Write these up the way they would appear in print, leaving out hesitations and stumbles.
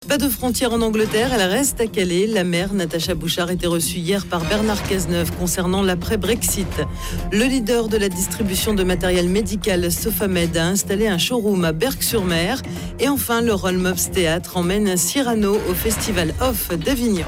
Pas de frontière en Angleterre, elle reste à Calais. La maire Natacha Bouchard était reçue hier par Bernard Cazeneuve concernant l'après-Brexit. Le leader de la distribution de matériel médical, Sofamed, a installé un showroom à Berck-sur-Mer. Et enfin, le Rollmops Théâtre emmène Cyrano au Festival Off d'Avignon.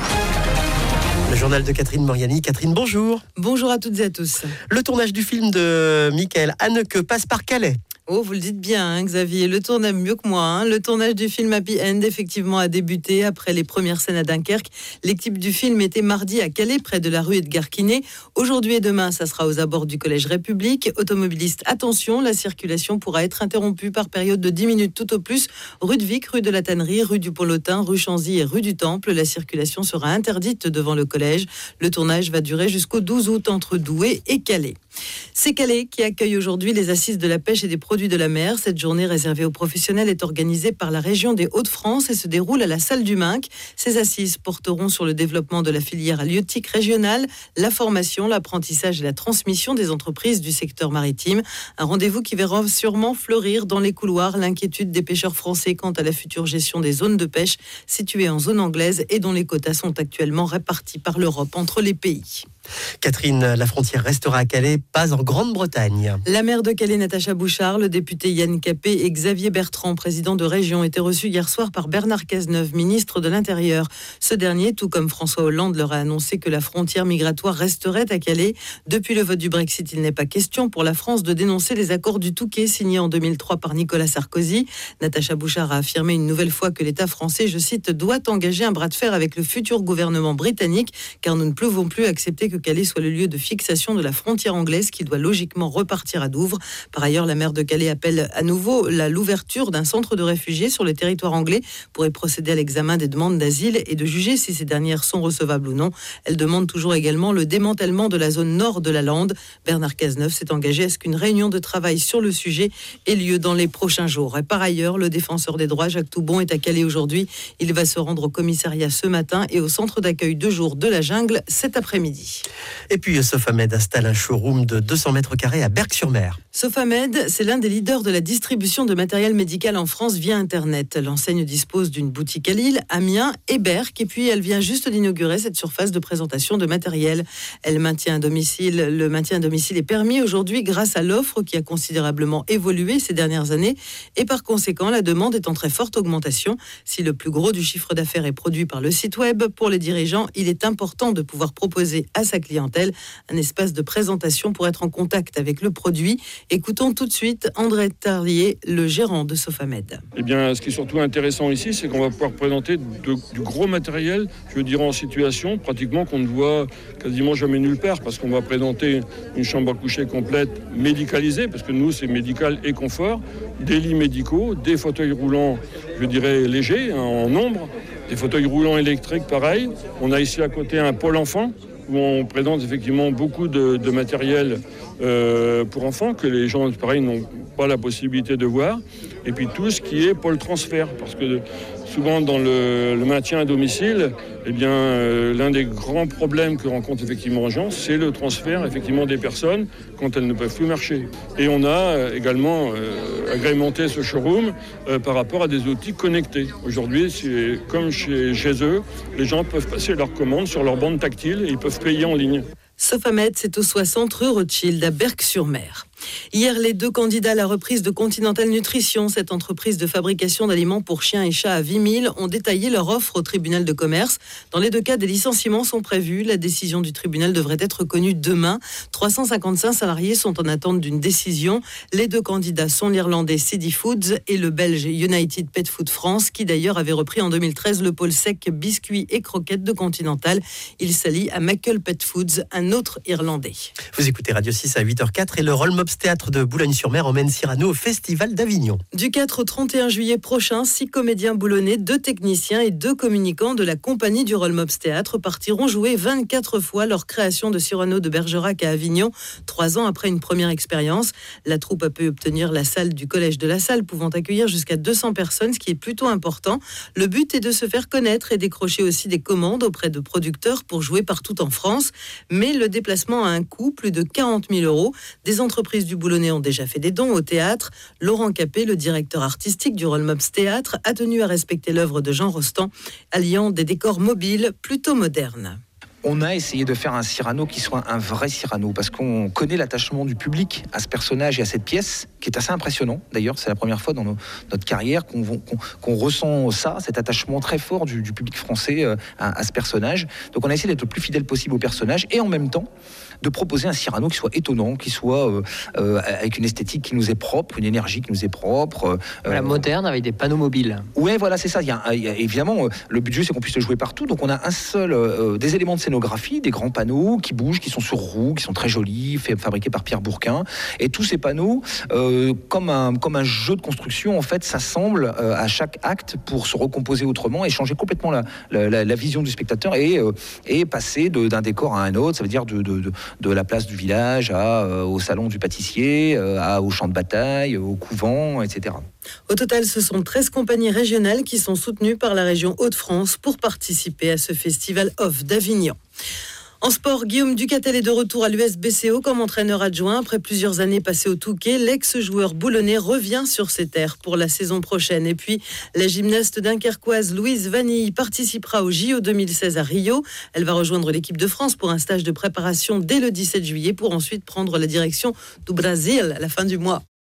Le journal de Catherine Moriani. Catherine, bonjour. Bonjour à toutes et à tous. Le tournage du film de Michael Haneke passe par Calais. Oh, vous le dites bien, Xavier, le tournage mieux que moi. Le tournage du film Happy End, effectivement, a débuté après les premières scènes à Dunkerque. L'équipe du film était mardi à Calais, près de la rue Edgar Quinet. Aujourd'hui et demain, ça sera aux abords du Collège République. Automobilistes, attention, la circulation pourra être interrompue par période de 10 minutes tout au plus. Rue de Vic, rue de la Tannerie, rue du Pont-Lotin, rue Chanzy et rue du Temple. La circulation sera interdite devant le collège. Le tournage va durer jusqu'au 12 août entre Douai et Calais. C'est Calais qui accueille aujourd'hui les assises de la pêche et des produits de la mer. Cette journée réservée aux professionnels est organisée par la région des Hauts-de-France et se déroule à la salle du Minc. Ces assises porteront sur le développement de la filière halieutique régionale, la formation, l'apprentissage et la transmission des entreprises du secteur maritime. Un rendez-vous qui verra sûrement fleurir dans les couloirs l'inquiétude des pêcheurs français quant à la future gestion des zones de pêche situées en zone anglaise et dont les quotas sont actuellement répartis par l'Europe entre les pays. Catherine, la frontière restera à Calais, pas en Grande-Bretagne. La maire de Calais, Natacha Bouchard, le député Yann Capet et Xavier Bertrand, président de région, étaient reçus hier soir par Bernard Cazeneuve, ministre de l'Intérieur. Ce dernier, tout comme François Hollande, leur a annoncé que la frontière migratoire resterait à Calais. Depuis le vote du Brexit, il n'est pas question pour la France de dénoncer les accords du Touquet signés en 2003 par Nicolas Sarkozy. Natacha Bouchard a affirmé une nouvelle fois que l'État français, je cite, doit engager un bras de fer avec le futur gouvernement britannique, car nous ne pouvons plus accepter que Calais soit le lieu de fixation de la frontière anglaise qui doit logiquement repartir à Douvres. Par ailleurs, la maire de Calais appelle à nouveau l'ouverture d'un centre de réfugiés sur le territoire anglais pour y procéder à l'examen des demandes d'asile et de juger si ces dernières sont recevables ou non. Elle demande toujours également le démantèlement de la zone nord de la Lande. Bernard Cazeneuve s'est engagé à ce qu'une réunion de travail sur le sujet ait lieu dans les prochains jours. Et par ailleurs, le défenseur des droits, Jacques Toubon, est à Calais aujourd'hui. Il va se rendre au commissariat ce matin et au centre d'accueil de jour de la Jungle cet après-midi. Et puis Sofamed installe un showroom de 200 mètres carrés à Berck-sur-Mer. Sofamed, c'est l'un des leaders de la distribution de matériel médical en France via Internet. L'enseigne dispose d'une boutique à Lille, Amiens et Berck. Et puis, elle vient juste d'inaugurer cette surface de présentation de matériel. Le maintien à domicile est permis aujourd'hui grâce à l'offre qui a considérablement évolué ces dernières années. Et par conséquent, la demande est en très forte augmentation. Si le plus gros du chiffre d'affaires est produit par le site web, pour les dirigeants, il est important de pouvoir proposer à sa clientèle un espace de présentation pour être en contact avec le produit. Écoutons tout de suite André Tarlier, le gérant de Sofamed. Eh bien, ce qui est surtout intéressant ici, c'est qu'on va pouvoir présenter du gros matériel, je dirais en situation, pratiquement qu'on ne voit quasiment jamais nulle part, parce qu'on va présenter une chambre à coucher complète médicalisée, parce que nous, c'est médical et confort, des lits médicaux, des fauteuils roulants, je dirais légers, en nombre, des fauteuils roulants électriques, pareil. On a ici à côté un pôle enfant, où on présente effectivement beaucoup de matériel pour enfants que les gens, pareil, n'ont pas la possibilité de voir. Et puis tout ce qui est pôle transfert, parce que souvent dans le maintien à domicile, eh bien, l'un des grands problèmes que rencontrent effectivement les gens, c'est le transfert effectivement des personnes quand elles ne peuvent plus marcher. Et on a également agrémenté ce showroom par rapport à des outils connectés. Aujourd'hui, c'est comme chez eux, les gens peuvent passer leurs commandes sur leur bande tactile et ils peuvent payer en ligne. Sofamed, c'est au 60 rue Rothschild à Berck-sur-Mer. Hier, les 2 candidats à la reprise de Continental Nutrition, cette entreprise de fabrication d'aliments pour chiens et chats à Vimille, ont détaillé leur offre au tribunal de commerce. Dans les 2 cas, des licenciements sont prévus. La décision du tribunal devrait être connue demain. 355 salariés sont en attente d'une décision. Les 2 candidats sont l'Irlandais City Foods et le Belge United Pet Food France, qui d'ailleurs avait repris en 2013 le pôle sec biscuits et croquettes de Continental. Il s'allie à Mackle Pet Foods, un autre Irlandais. Vous écoutez Radio 6 à 8h04 et le Rollmops Théâtre de Boulogne-sur-Mer emmène Cyrano au Festival d'Avignon. Du 4 au 31 juillet prochain, 6 comédiens boulonnais, 2 techniciens et 2 communicants de la compagnie du Rollmops Théâtre partiront jouer 24 fois leur création de Cyrano de Bergerac à Avignon, 3 ans après une première expérience. La troupe a pu obtenir la salle du Collège de la Salle, pouvant accueillir jusqu'à 200 personnes, ce qui est plutôt important. Le but est de se faire connaître et décrocher aussi des commandes auprès de producteurs pour jouer partout en France. Mais le déplacement a un coût, plus de 40 000 €. Des entreprises actrices du Boulonnais ont déjà fait des dons au théâtre. Laurent Capet, le directeur artistique du Rollmops Théâtre, a tenu à respecter l'œuvre de Jean Rostand, alliant des décors mobiles plutôt modernes. On a essayé de faire un Cyrano qui soit un vrai Cyrano, parce qu'on connaît l'attachement du public à ce personnage et à cette pièce, qui est assez impressionnant. D'ailleurs, c'est la première fois dans notre carrière qu'on ressent ça, cet attachement très fort du public français à ce personnage. Donc on a essayé d'être le plus fidèle possible au personnage, et en même temps, de proposer un Cyrano qui soit étonnant, qui soit avec une esthétique qui nous est propre, une énergie qui nous est propre. Moderne, avec des panneaux mobiles. Ouais, voilà, c'est ça. Il y a évidemment, le but du jeu, c'est qu'on puisse le jouer partout. Donc on a un seul, des éléments de scénographie, des grands panneaux qui bougent, qui sont sur roues, qui sont très jolis, fabriqués par Pierre Bourquin. Et tous ces panneaux, comme un jeu de construction, en fait, s'assemblent à chaque acte pour se recomposer autrement et changer complètement la vision du spectateur et passer d'un décor à un autre. Ça veut dire de la place du village au salon du pâtissier, au champ de bataille, au couvent, etc. Au total, ce sont 13 compagnies régionales qui sont soutenues par la région Hauts-de-France pour participer à ce festival off d'Avignon. En sport, Guillaume Ducatel est de retour à l'USBCO comme entraîneur adjoint. Après plusieurs années passées au Touquet, l'ex-joueur boulonnais revient sur ses terres pour la saison prochaine. Et puis, la gymnaste dunkerquoise Louise Vanille participera au JO 2016 à Rio. Elle va rejoindre l'équipe de France pour un stage de préparation dès le 17 juillet pour ensuite prendre la direction du Brésil à la fin du mois.